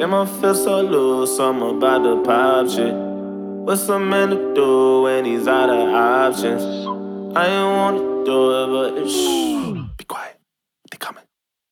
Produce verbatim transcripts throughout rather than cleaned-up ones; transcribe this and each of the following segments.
Damn, I feel so loose, I'm about to pop shit. What's a man to do when he's out of options? I ain't wanna do it, but shh, be quiet, they coming.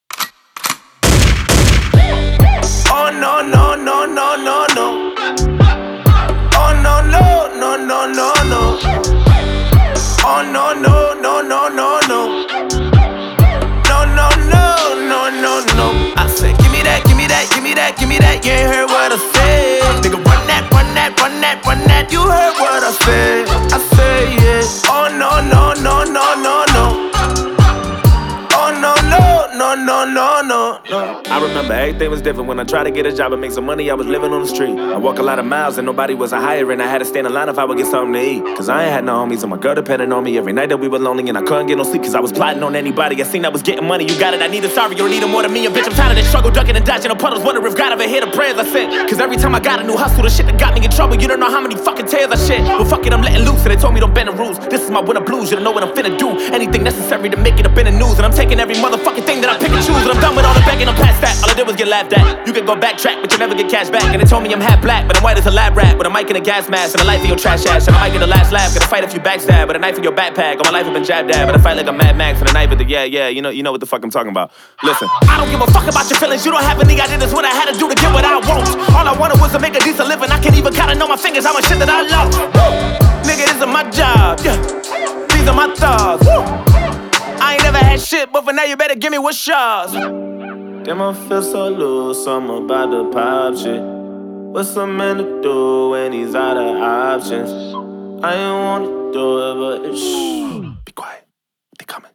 Oh no, no, no, no, no, no. Oh no, no, no, no, no, no. Oh no, no, no, no, no, no. No, no, no, no, no, no. I said, give me that, give me that, give me that, give me that. You ain't heard what I said. Nigga, run that, run that, run that, run that. You heard what I said. I said, yeah. Oh no, no, no, no, no, no. Oh no, no, no, no, no, no, no. I remember everything was different when I tried to get a job and make some money. I was living on the street. I walk a lot of miles and nobody was a hiring. I had to stay in the line if I would get something to eat. Cause I ain't had no homies and my girl depended on me every night that we were lonely. And I couldn't get no sleep cause I was plotting on anybody. I seen I was getting money, you got it, I need it, sorry, you don't need it more than me. And bitch, I'm tired of this struggle, ducking and dodging the puddles. Wonder if God ever hear the prayers I sent. Cause every time I got a new hustle, the shit that got me in trouble. You don't know how many fucking tears I shed. But fuck it, I'm letting loose and they told me don't bend the rules. This is my winter blues, you don't know what I'm finna do. Anything necessary to make it up in the news. And I'm taking every motherfucking thing that I pick and choose. And I'm done with all the begging, I'm past that. All I did was get laughed at. You can go backtrack, but you never get cash back. And they told me I'm half black, but I'm white as a lab rat. With a mic and a gas mask and a life in your trash ass. And I might get the last laugh, gonna fight if you backstab. With a knife in your backpack, all my life I've been jabbed at. But I fight like a Mad Max and a knife at the yeah, yeah, you know, you know what the fuck I'm talking about. Listen, I don't give a fuck about your feelings. You don't have any idea that's what I had to do to get what I want. All I wanted was to make a decent living. I can't even kinda know my fingers, how much shit that I love. Nigga, this is my job, yeah. These are my thoughts. I ain't never had shit, but for now you better give me what's yours. Damn, I feel so loose, I'm about to pop shit. What's a man to do when he's out of options? I ain't wanna do it, but shh, be quiet, they coming.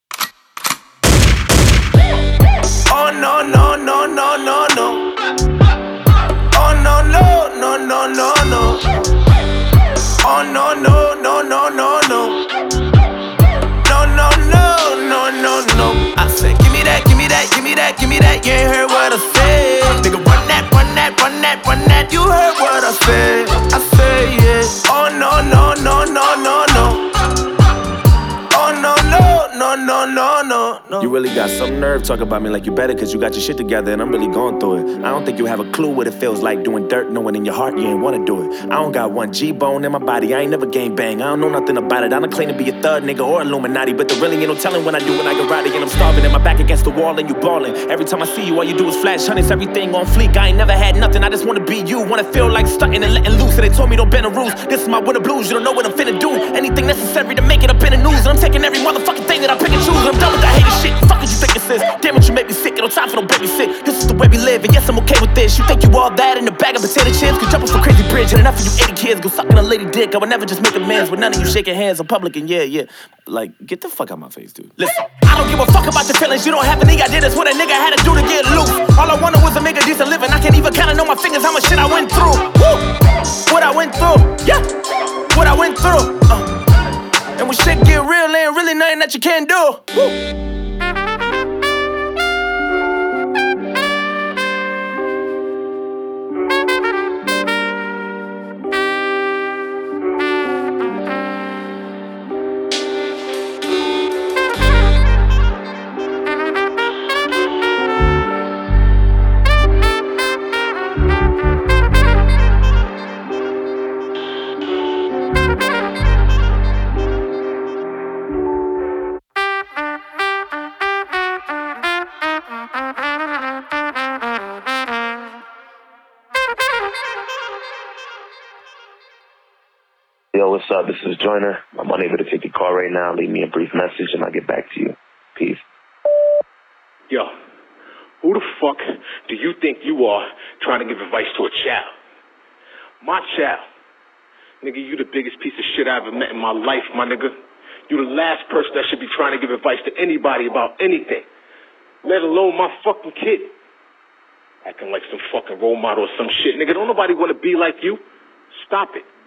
Oh no, no, no, no, no, no. Oh no, no, no, no, no, no. Oh no, no, no, no, no, no. No, no, no, no, no, no. I said, give me that, give me that, give me that, give me that. You ain't heard what I said. Nigga, run that, run that, run that, run that. You heard what I said. I said, yeah. Oh no, no, no, no, no, no. Oh no, no, no, no, no, no, no. You really got some nerve talking about me like you better cause you got your shit together and I'm really going through it. I don't think you have a clue what it feels like doing dirt, knowing in your heart you ain't wanna do it. I don't got one G-bone in my body, I ain't never gang bang. I don't know nothing about it, I don't claim to be a thug nigga or Illuminati. But there really ain't no telling when I do when I get rowdy and I'm starving and my back against the wall and you ballin'. Every time I see you, all you do is flash hundreds, everything on fleek. I ain't never had nothing, I just wanna be you. Wanna feel like stunting and letting loose. And they told me don't bend the rules. This is my winter blues, you don't know what I'm finna do. Anything necessary to make it up in the news. And I'm taking every motherfucking thing that I pick and choose. I'm done with that hating shit. Fuck what you think this is. Damn it, you make me sick. Ain't no time for no babysit. This is the way we live, and yes, I'm okay with this. You think you all that in a bag of potato chips? Could jump off a crazy bridge, and enough of you eighty kids go sucking a lady dick. I would never just make amends with none of you shaking hands in public. And yeah, yeah, like get the fuck out my face, dude. Listen, I don't give a fuck about your feelings. You don't have any idea that's what a nigga had to do to get loose. All I wanted was to make a decent living. I can't even kinda know my fingers how much shit I went through. Woo! What I went through, yeah. What I went through. Uh. And when shit get real, ain't really nothing that you can't do. Woo! Yo, what's up? This is Joyner. I'm unable to take your call right now. Leave me a brief message and I'll get back to you. Peace. Yo, who the fuck do you think you are trying to give advice to a child? My child. Nigga, you the biggest piece of shit I ever met in my life, my nigga. You the last person that should be trying to give advice to anybody about anything. Let alone my fucking kid. Acting like some fucking role model or some shit. Nigga, don't nobody want to be like you. Stop it.